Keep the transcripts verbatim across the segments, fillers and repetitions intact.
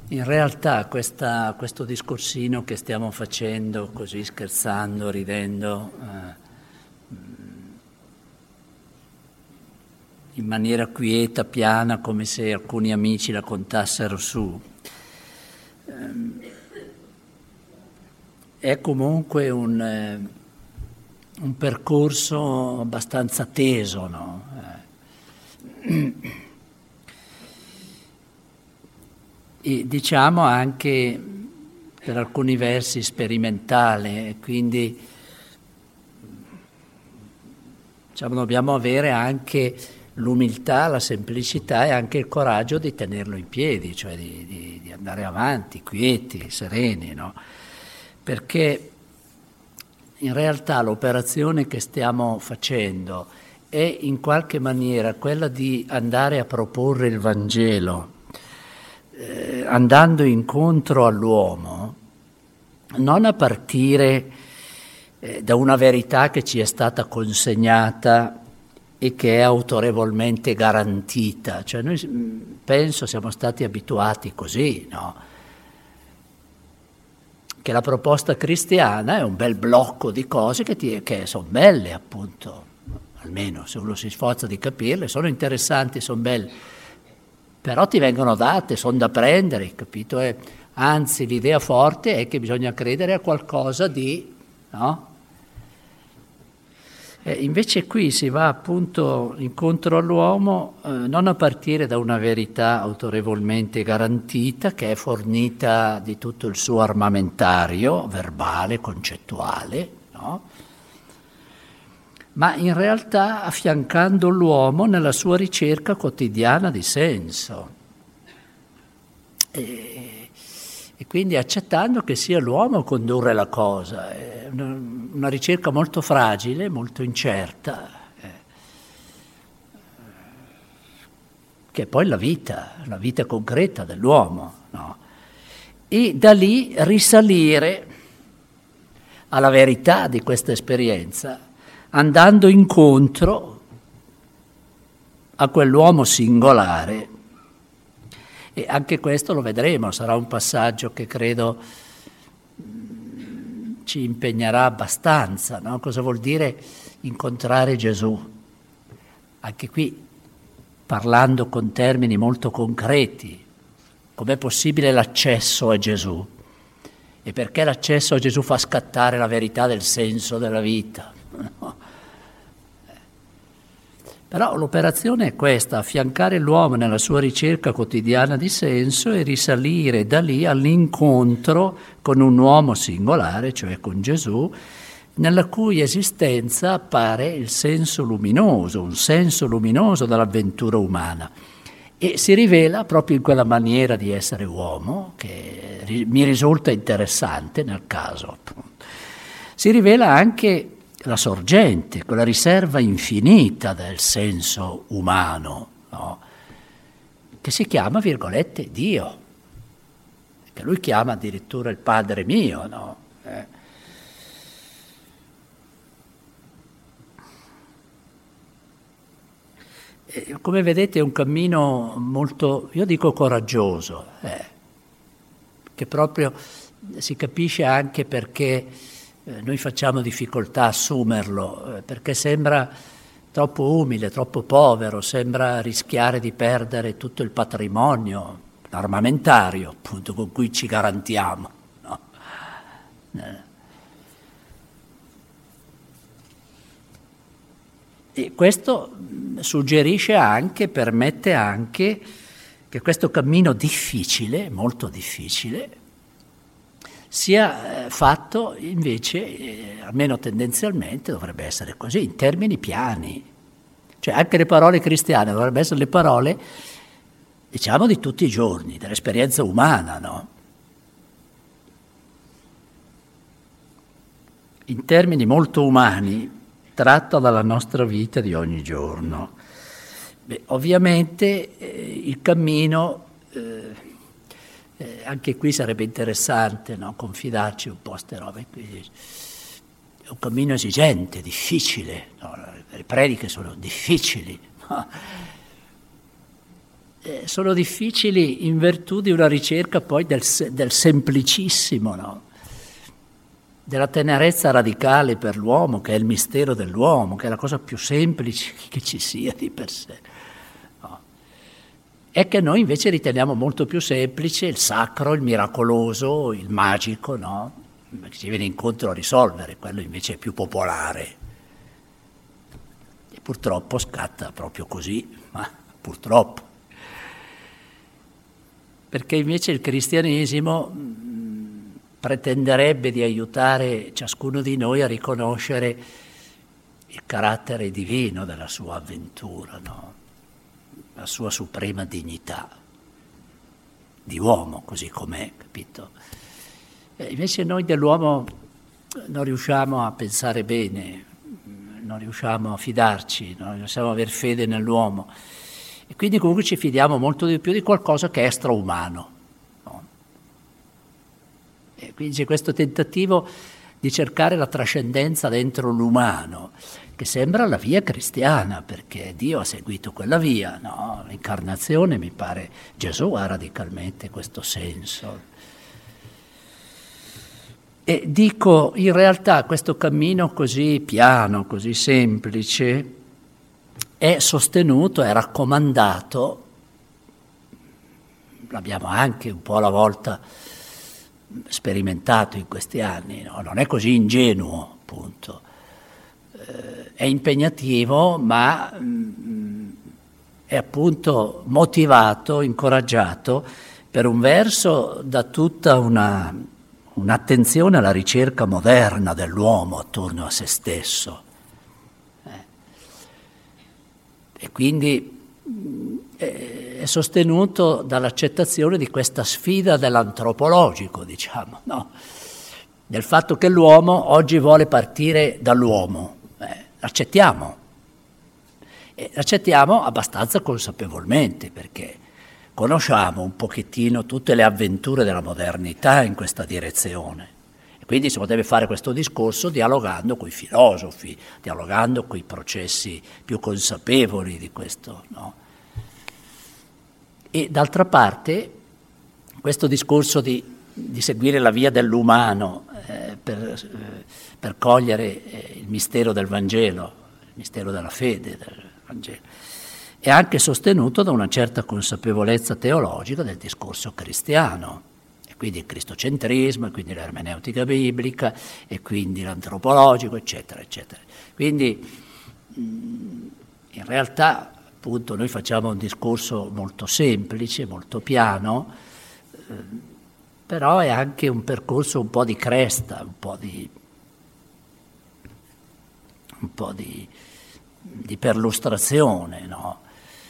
In realtà questa, questo discorsino che stiamo facendo, così scherzando, ridendo, eh, in maniera quieta, piana, come se alcuni amici la contassero su, eh, è comunque un, eh, un percorso abbastanza teso, no? Eh. E diciamo anche per alcuni versi sperimentale, quindi diciamo, dobbiamo avere anche l'umiltà, la semplicità e anche il coraggio di tenerlo in piedi, cioè di, di, di andare avanti, quieti, sereni, no? Perché in realtà l'operazione che stiamo facendo è in qualche maniera quella di andare a proporre il Vangelo, Eh, andando incontro all'uomo, non a partire eh, da una verità che ci è stata consegnata e che è autorevolmente garantita. Cioè noi penso siamo stati abituati così, no? Che la proposta cristiana è un bel blocco di cose che, ti, che sono belle, appunto, almeno se uno si sforza di capirle, sono interessanti, sono belle. Però ti vengono date, sono da prendere, capito? E, anzi, l'idea forte è che bisogna credere a qualcosa di, no? E invece qui si va appunto incontro all'uomo eh, non a partire da una verità autorevolmente garantita, che è fornita di tutto il suo armamentario, verbale, concettuale, no? Ma in realtà affiancando l'uomo nella sua ricerca quotidiana di senso. E, e quindi accettando che sia l'uomo a condurre la cosa. È una, una ricerca molto fragile, molto incerta, eh, che è poi la vita, la vita concreta dell'uomo, no? E da lì risalire alla verità di questa esperienza, andando incontro a quell'uomo singolare. E anche questo lo vedremo, sarà un passaggio che credo ci impegnerà abbastanza, no? Cosa vuol dire incontrare Gesù? Anche qui, parlando con termini molto concreti, com'è possibile l'accesso a Gesù? E perché l'accesso a Gesù fa scattare la verità del senso della vita? No. Però l'operazione è questa, affiancare l'uomo nella sua ricerca quotidiana di senso e risalire da lì all'incontro con un uomo singolare, cioè con Gesù, nella cui esistenza appare il senso luminoso, un senso luminoso dell'avventura umana. E si rivela proprio in quella maniera di essere uomo, che mi risulta interessante nel caso, appunto. Si rivela anche la sorgente, quella riserva infinita del senso umano, no? Che si chiama, virgolette, Dio, che lui chiama addirittura il Padre mio, no? Eh. E, come vedete è un cammino molto, io dico coraggioso, eh, che proprio si capisce anche perché noi facciamo difficoltà a assumerlo, perché sembra troppo umile, troppo povero, sembra rischiare di perdere tutto il patrimonio armamentario, appunto, con cui ci garantiamo, no? E questo suggerisce anche, permette anche che questo cammino difficile, molto difficile, sia fatto invece, eh, almeno tendenzialmente, dovrebbe essere così, in termini piani. Cioè anche le parole cristiane dovrebbero essere le parole, diciamo, di tutti i giorni, dell'esperienza umana, no? In termini molto umani, tratta dalla nostra vita di ogni giorno. Beh, ovviamente eh, il cammino... Eh, Eh, anche qui sarebbe interessante, no? Confidarci un po' a ste robe qui. È un cammino esigente, difficile, no? Le prediche sono difficili, no? eh, sono difficili in virtù di una ricerca poi del, del semplicissimo, no? Della tenerezza radicale per l'uomo, che è il mistero dell'uomo, che è la cosa più semplice che ci sia di per sé. No? E che noi invece riteniamo molto più semplice il sacro, il miracoloso, il magico, no? Che ci viene incontro a risolvere, quello invece è più popolare. E purtroppo scatta proprio così, ma purtroppo. Perché invece il cristianesimo mh, pretenderebbe di aiutare ciascuno di noi a riconoscere il carattere divino della sua avventura, no? La sua suprema dignità di uomo, così com'è, capito? E invece noi dell'uomo non riusciamo a pensare bene, non riusciamo a fidarci, non riusciamo a aver fede nell'uomo. E quindi comunque ci fidiamo molto di più di qualcosa che è extraumano. No? E quindi c'è questo tentativo di cercare la trascendenza dentro l'umano, che sembra la via cristiana, perché Dio ha seguito quella via, no? L'incarnazione, mi pare, Gesù ha radicalmente questo senso. E dico, in realtà questo cammino così piano, così semplice, è sostenuto, è raccomandato, l'abbiamo anche un po' alla volta sperimentato in questi anni, no? Non è così ingenuo, appunto. Eh, è impegnativo, ma mh, è appunto motivato, incoraggiato, per un verso da tutta una... un'attenzione alla ricerca moderna dell'uomo attorno a se stesso. Eh. E quindi eh, è sostenuto dall'accettazione di questa sfida dell'antropologico, diciamo, no? Del fatto che l'uomo oggi vuole partire dall'uomo. Eh, l'accettiamo. E l'accettiamo abbastanza consapevolmente, perché conosciamo un pochettino tutte le avventure della modernità in questa direzione. E quindi si potrebbe fare questo discorso dialogando con i filosofi, dialogando con i processi più consapevoli di questo, no? E d'altra parte, questo discorso di, di seguire la via dell'umano eh, per, eh, per cogliere eh, il mistero del Vangelo, il mistero della fede del Vangelo, è anche sostenuto da una certa consapevolezza teologica del discorso cristiano, e quindi il cristocentrismo, e quindi l'ermeneutica biblica, e quindi l'antropologico, eccetera, eccetera. Quindi in realtà appunto noi facciamo un discorso molto semplice, molto piano, eh, però è anche un percorso un po' di cresta, un po' di, un po' di, di perlustrazione, no?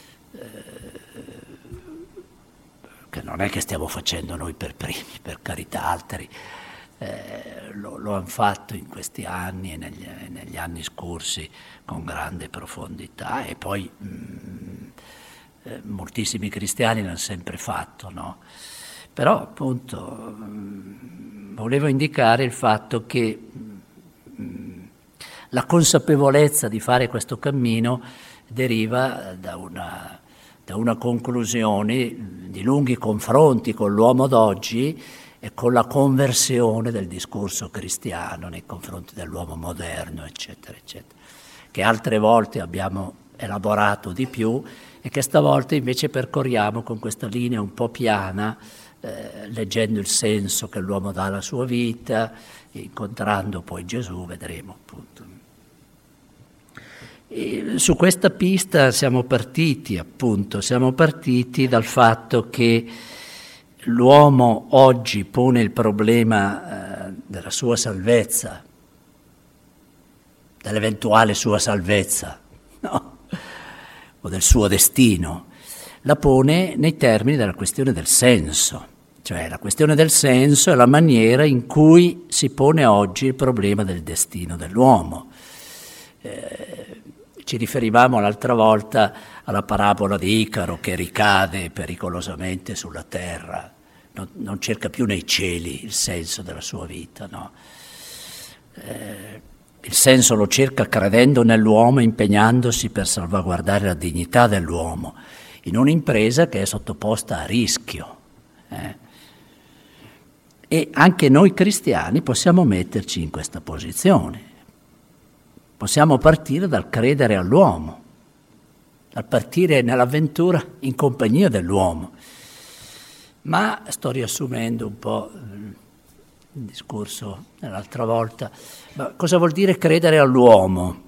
Che non è che stiamo facendo noi per primi, per carità, altri eh, lo, lo hanno fatto in questi anni e negli, negli anni scorsi con grande profondità, e poi mh, eh, moltissimi cristiani l'hanno sempre fatto, no? Però appunto mh, volevo indicare il fatto che mh, la consapevolezza di fare questo cammino deriva da una da una conclusione di lunghi confronti con l'uomo d'oggi e con la conversione del discorso cristiano nei confronti dell'uomo moderno, eccetera, eccetera, che altre volte abbiamo elaborato di più e che stavolta invece percorriamo con questa linea un po' piana, eh, leggendo il senso che l'uomo dà alla sua vita, incontrando poi Gesù, vedremo appunto. E su questa pista siamo partiti, appunto, siamo partiti dal fatto che l'uomo oggi pone il problema eh, della sua salvezza, dell'eventuale sua salvezza, no? O del suo destino, la pone nei termini della questione del senso, cioè la questione del senso è la maniera in cui si pone oggi il problema del destino dell'uomo. Eh, Ci riferivamo l'altra volta alla parabola di Icaro che ricade pericolosamente sulla terra, non, non cerca più nei cieli il senso della sua vita, no? Eh, il senso lo cerca credendo nell'uomo, impegnandosi per salvaguardare la dignità dell'uomo. in un'impresa che è sottoposta a rischio. Eh. E anche noi cristiani possiamo metterci in questa posizione. Possiamo partire dal credere all'uomo, dal partire nell'avventura in compagnia dell'uomo. Ma sto riassumendo un po' il discorso dell'altra volta. Ma cosa vuol dire credere all'uomo?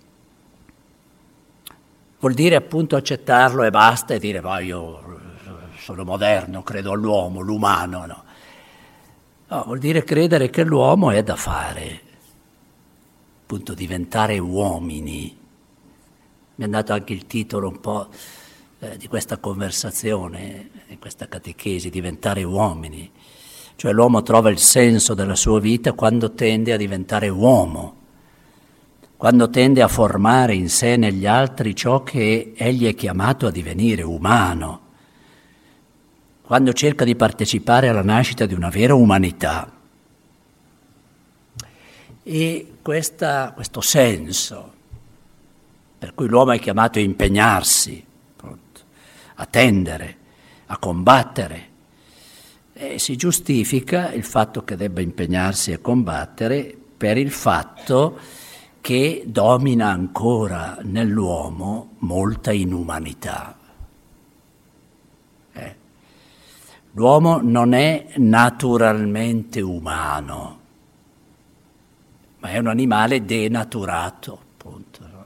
Vuol dire appunto accettarlo e basta e dire ma io sono moderno, credo all'uomo, l'umano, no. No, vuol dire credere che l'uomo è da fare, appunto diventare uomini. Mi è dato anche il titolo un po' eh, di questa conversazione, di questa catechesi, diventare uomini. Cioè l'uomo trova il senso della sua vita quando tende a diventare uomo, quando tende a formare in sé e negli altri ciò che egli è chiamato a divenire, umano, quando cerca di partecipare alla nascita di una vera umanità. E questa, questo senso per cui l'uomo è chiamato a impegnarsi, a tendere, a combattere, e si giustifica il fatto che debba impegnarsi e combattere per il fatto che domina ancora nell'uomo molta inumanità. Eh. L'uomo non è naturalmente umano, ma è un animale denaturato, appunto. No?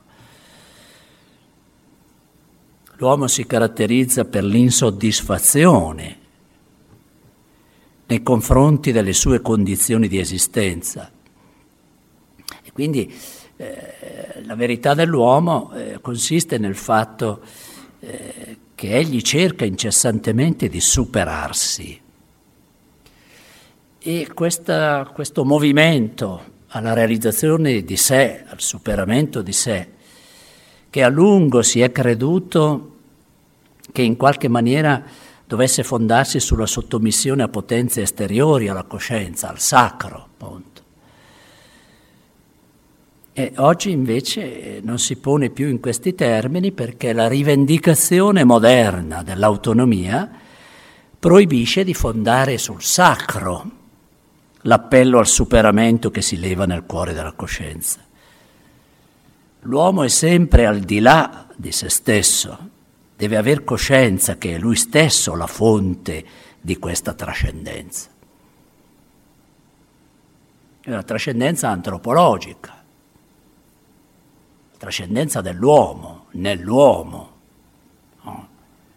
L'uomo si caratterizza per l'insoddisfazione nei confronti delle sue condizioni di esistenza. E quindi eh, la verità dell'uomo eh, consiste nel fatto eh, che egli cerca incessantemente di superarsi. E questa, questo movimento alla realizzazione di sé, al superamento di sé, che a lungo si è creduto che in qualche maniera dovesse fondarsi sulla sottomissione a potenze esteriori alla coscienza, al sacro, appunto. E oggi invece non si pone più in questi termini perché la rivendicazione moderna dell'autonomia proibisce di fondare sul sacro l'appello al superamento che si leva nel cuore della coscienza. L'uomo è sempre al di là di se stesso, deve aver coscienza che è lui stesso la fonte di questa trascendenza. È una trascendenza antropologica, la trascendenza dell'uomo, nell'uomo. No?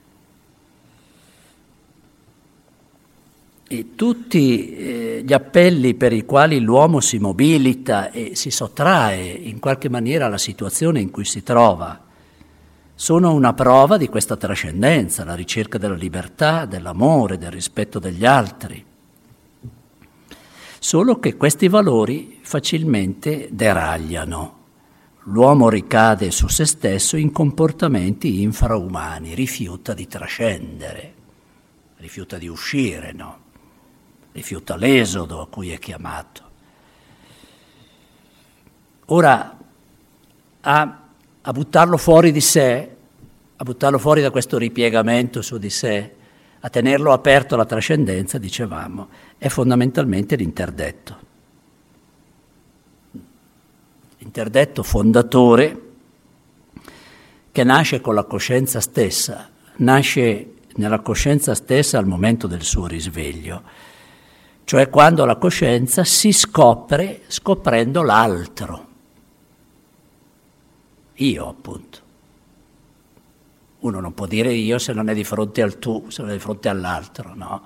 E tutti eh, gli appelli per i quali l'uomo si mobilita e si sottrae in qualche maniera alla situazione in cui si trova sono una prova di questa trascendenza, la ricerca della libertà, dell'amore, del rispetto degli altri. Solo che questi valori facilmente deragliano. L'uomo ricade su se stesso in comportamenti infraumani, rifiuta di trascendere, rifiuta di uscire, no? Rifiuta l'esodo a cui è chiamato. Ora, a a buttarlo fuori di sé, a buttarlo fuori da questo ripiegamento su di sé, a tenerlo aperto alla trascendenza, dicevamo, è fondamentalmente l'interdetto. L'interdetto fondatore che nasce con la coscienza stessa, nasce nella coscienza stessa al momento del suo risveglio, cioè quando la coscienza si scopre scoprendo l'altro. Io, appunto. Uno non può dire io se non è di fronte al tu, se non è di fronte all'altro, no?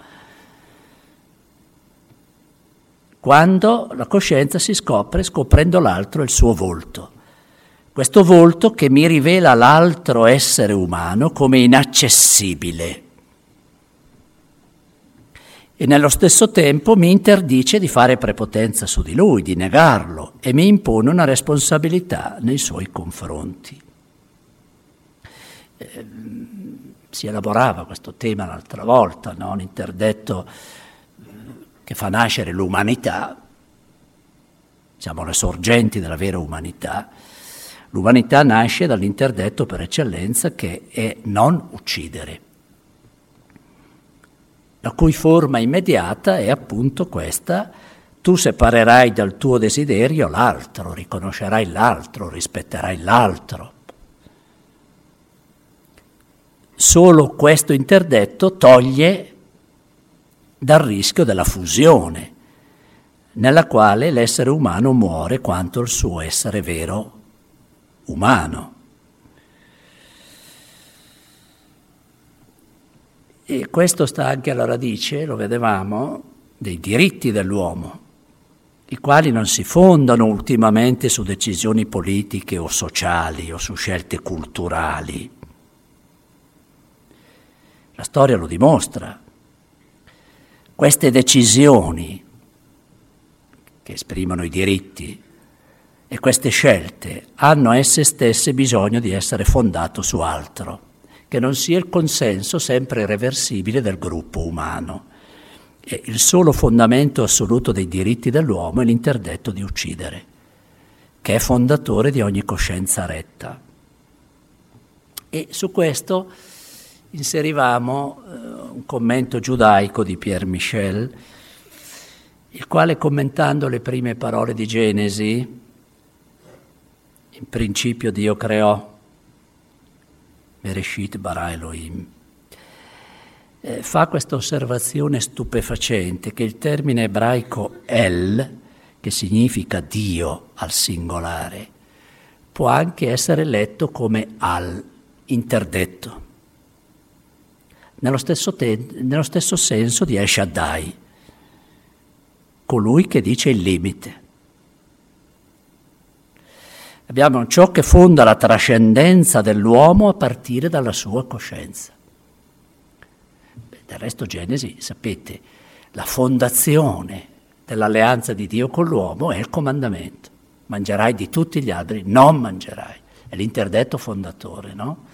Quando la coscienza si scopre scoprendo l'altro e il suo volto. Questo volto che mi rivela l'altro essere umano come inaccessibile. E nello stesso tempo mi interdice di fare prepotenza su di lui, di negarlo, e mi impone una responsabilità nei suoi confronti. Eh, si elaborava questo tema l'altra volta, no? Un interdetto che fa nascere l'umanità, siamo le sorgenti della vera umanità, L'umanità nasce dall'interdetto per eccellenza che è non uccidere, la cui forma immediata è appunto questa: tu separerai dal tuo desiderio l'altro, riconoscerai l'altro, rispetterai l'altro. Solo questo interdetto toglie dal rischio della fusione, nella quale l'essere umano muore quanto il suo essere vero umano. E questo sta anche alla radice, lo vedevamo, dei diritti dell'uomo, i quali non si fondano ultimamente su decisioni politiche o sociali o su scelte culturali. La storia lo dimostra. Queste decisioni che esprimono i diritti e queste scelte hanno esse stesse bisogno di essere fondato su altro, che non sia il consenso sempre irreversibile del gruppo umano. E il solo fondamento assoluto dei diritti dell'uomo è l'interdetto di uccidere, che è fondatore di ogni coscienza retta. E su questo inserivamo eh, un commento giudaico di Pierre Michel, il quale, commentando le prime parole di Genesi, in principio Dio creò, Bereshit bara Elohim, eh, fa questa osservazione stupefacente che il termine ebraico El, che significa Dio al singolare, può anche essere letto come al, interdetto, nello stesso, te- nello stesso senso di El Shaddai, colui che dice il limite. Abbiamo ciò che fonda la trascendenza dell'uomo a partire dalla sua coscienza. Beh, del resto Genesi, sapete, la fondazione dell'alleanza di Dio con l'uomo è il comandamento. Mangerai di tutti gli alberi, non mangerai. È l'interdetto fondatore, no?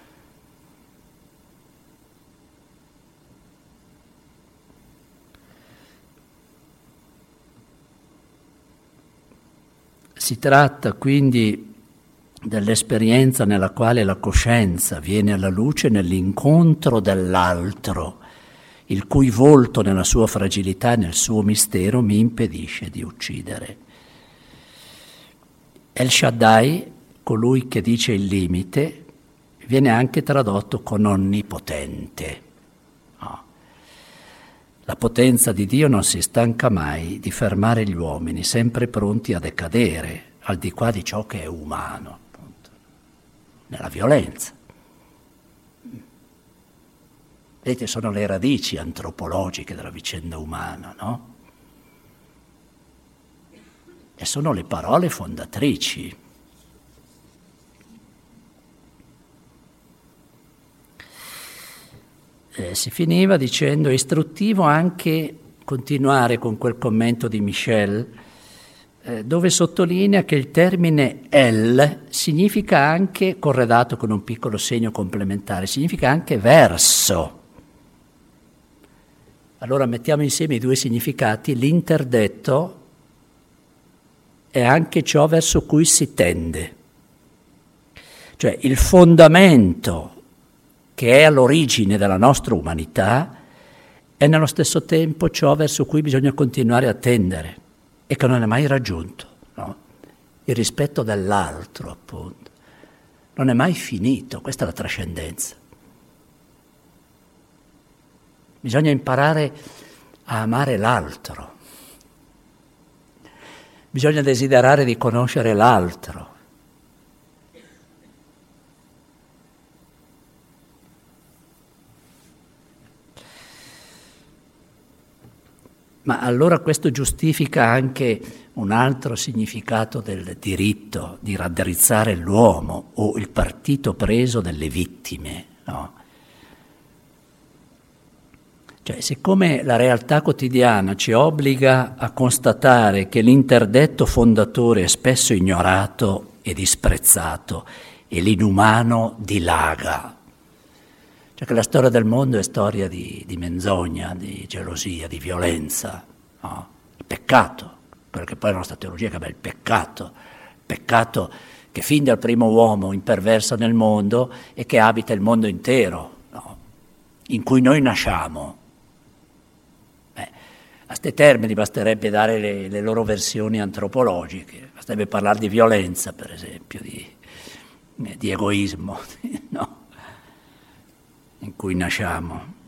Si tratta quindi dell'esperienza nella quale la coscienza viene alla luce nell'incontro dell'altro, il cui volto nella sua fragilità e nel suo mistero mi impedisce di uccidere. El Shaddai, colui che dice il limite, viene anche tradotto con onnipotente. No. La potenza di Dio non si stanca mai di fermare gli uomini, sempre pronti a decadere, al di qua di ciò che è umano, appunto, nella violenza. Vedete, sono le radici antropologiche della vicenda umana, no? E sono le parole fondatrici. Eh, si finiva dicendo istruttivo anche continuare con quel commento di Michel, eh, dove sottolinea che il termine El significa anche, corredato con un piccolo segno complementare, significa anche verso. Allora mettiamo insieme i due significati: l'interdetto è anche ciò verso cui si tende, cioè il fondamento che è all'origine della nostra umanità è nello stesso tempo ciò verso cui bisogna continuare a tendere e che non è mai raggiunto, no? Il rispetto dell'altro, appunto, non è mai finito. Questa è la trascendenza. Bisogna imparare a amare l'altro, bisogna desiderare di conoscere l'altro. Ma allora questo giustifica anche un altro significato del diritto di raddrizzare l'uomo o il partito preso delle vittime, no? Cioè, siccome la realtà quotidiana ci obbliga a constatare che l'interdetto fondatore è spesso ignorato e disprezzato e l'inumano dilaga, cioè che la storia del mondo è storia di, di menzogna, di gelosia, di violenza, no? Il peccato, quello che poi la nostra teologia chiama il peccato, peccato che che fin dal primo uomo imperversa nel mondo e che abita il mondo intero, no? In cui noi nasciamo. Beh, a ste termini basterebbe dare le, le loro versioni antropologiche, basterebbe parlare di violenza, per esempio, di, di egoismo, no? In cui nasciamo.